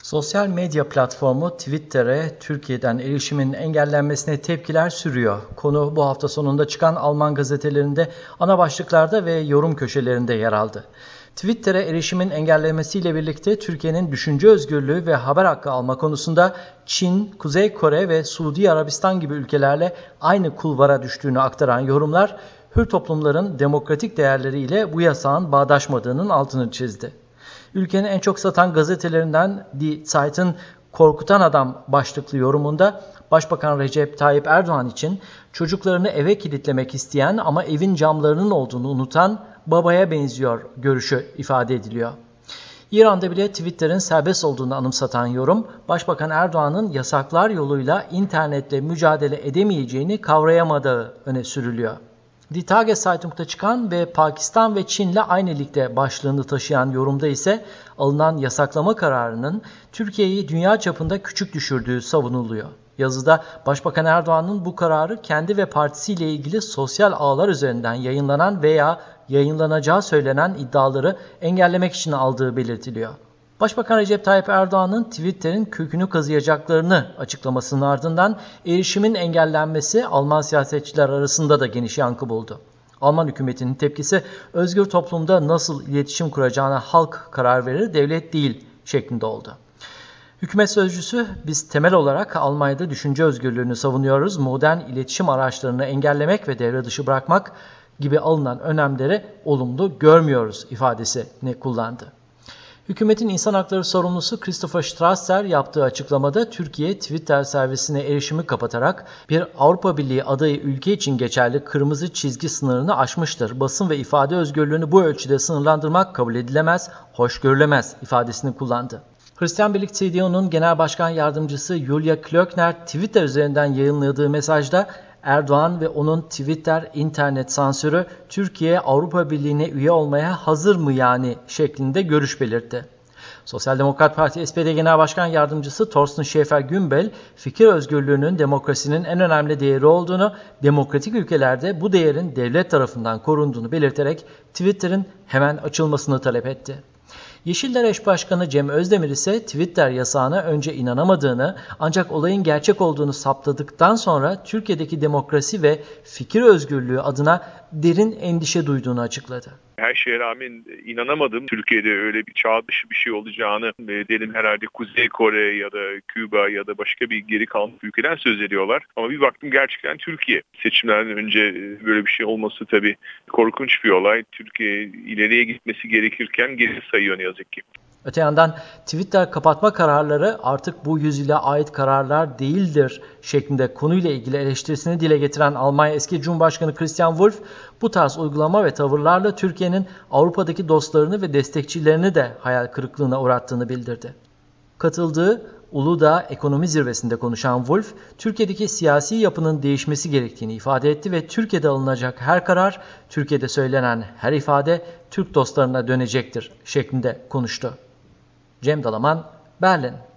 Sosyal medya platformu Twitter'e Türkiye'den erişimin engellenmesine tepkiler sürüyor. Konu bu hafta sonunda çıkan Alman gazetelerinde ana başlıklarda ve yorum köşelerinde yer aldı. Twitter'e erişimin engellenmesiyle birlikte Türkiye'nin düşünce özgürlüğü ve haber hakkı alma konusunda Çin, Kuzey Kore ve Suudi Arabistan gibi ülkelerle aynı kulvara düştüğünü aktaran yorumlar, hür toplumların demokratik değerleriyle bu yasağın bağdaşmadığının altını çizdi. Ülkenin en çok satan gazetelerinden Die Zeit'in "Korkutan Adam" başlıklı yorumunda Başbakan Recep Tayyip Erdoğan için çocuklarını eve kilitlemek isteyen ama evin camlarının olduğunu unutan babaya benziyor görüşü ifade ediliyor. İran'da bile Twitter'ın serbest olduğunu anımsatan yorum, Başbakan Erdoğan'ın yasaklar yoluyla internetle mücadele edemeyeceğini kavrayamadığı öne sürülüyor. Die Tageszeitung çıkan ve Pakistan ve Çin'le aynı ligde başlığını taşıyan yorumda ise alınan yasaklama kararının Türkiye'yi dünya çapında küçük düşürdüğü savunuluyor. Yazıda Başbakan Erdoğan'ın bu kararı kendi ve partisiyle ilgili sosyal ağlar üzerinden yayınlanan veya yayınlanacağı söylenen iddiaları engellemek için aldığı belirtiliyor. Başbakan Recep Tayyip Erdoğan'ın Twitter'in kökünü kazıyacaklarını açıklamasının ardından erişimin engellenmesi Alman siyasetçiler arasında da geniş yankı buldu. Alman hükümetinin tepkisi özgür toplumda nasıl iletişim kuracağına halk karar verir, devlet değil şeklinde oldu. Hükümet sözcüsü, "Biz temel olarak Almanya'da düşünce özgürlüğünü savunuyoruz, modern iletişim araçlarını engellemek ve devre dışı bırakmak gibi alınan önlemleri olumlu görmüyoruz" ifadesini kullandı. Hükümetin insan hakları sorumlusu Christopher Strasser yaptığı açıklamada Türkiye Twitter servisine erişimi kapatarak bir Avrupa Birliği adayı ülke için geçerli kırmızı çizgi sınırını aşmıştır. Basın ve ifade özgürlüğünü bu ölçüde sınırlandırmak kabul edilemez, hoş görülemez ifadesini kullandı. Hristiyan Birlik CDU'nun Genel Başkan Yardımcısı Julia Klöckner Twitter üzerinden yayınladığı mesajda Erdoğan ve onun Twitter internet sansürü Türkiye Avrupa Birliği'ne üye olmaya hazır mı yani şeklinde görüş belirtti. Sosyal Demokrat Parti SPD Genel Başkan Yardımcısı Thorsten Schäfer-Gümbel, fikir özgürlüğünün demokrasinin en önemli değeri olduğunu, demokratik ülkelerde bu değerin devlet tarafından korunduğunu belirterek Twitter'ın hemen açılmasını talep etti. Yeşiller eş başkanı Cem Özdemir ise Twitter yasağına önce inanamadığını ancak olayın gerçek olduğunu saptadıktan sonra Türkiye'deki demokrasi ve fikir özgürlüğü adına derin endişe duyduğunu açıkladı. Her şeye rağmen inanamadım. Türkiye'de öyle bir çağ dışı bir şey olacağını. Dedim herhalde Kuzey Kore ya da Küba ya da başka bir geri kalmış ülkeden söz ediyorlar. Ama bir baktım gerçekten Türkiye. Seçimlerden önce böyle bir şey olması tabii korkunç bir olay. Türkiye ileriye gitmesi gerekirken geri sayıyor ne yazık ki. Öte yandan Twitter kapatma kararları artık bu yüzyıla ait kararlar değildir şeklinde konuyla ilgili eleştirisini dile getiren Almanya eski Cumhurbaşkanı Christian Wulff, bu tarz uygulama ve tavırlarla Türkiye'nin Avrupa'daki dostlarını ve destekçilerini de hayal kırıklığına uğrattığını bildirdi. Katıldığı Uludağ Ekonomi Zirvesi'nde konuşan Wulff, Türkiye'deki siyasi yapının değişmesi gerektiğini ifade etti ve Türkiye'de alınacak her karar, Türkiye'de söylenen her ifade Türk dostlarına dönecektir şeklinde konuştu. Cem Dalaman, Berlin.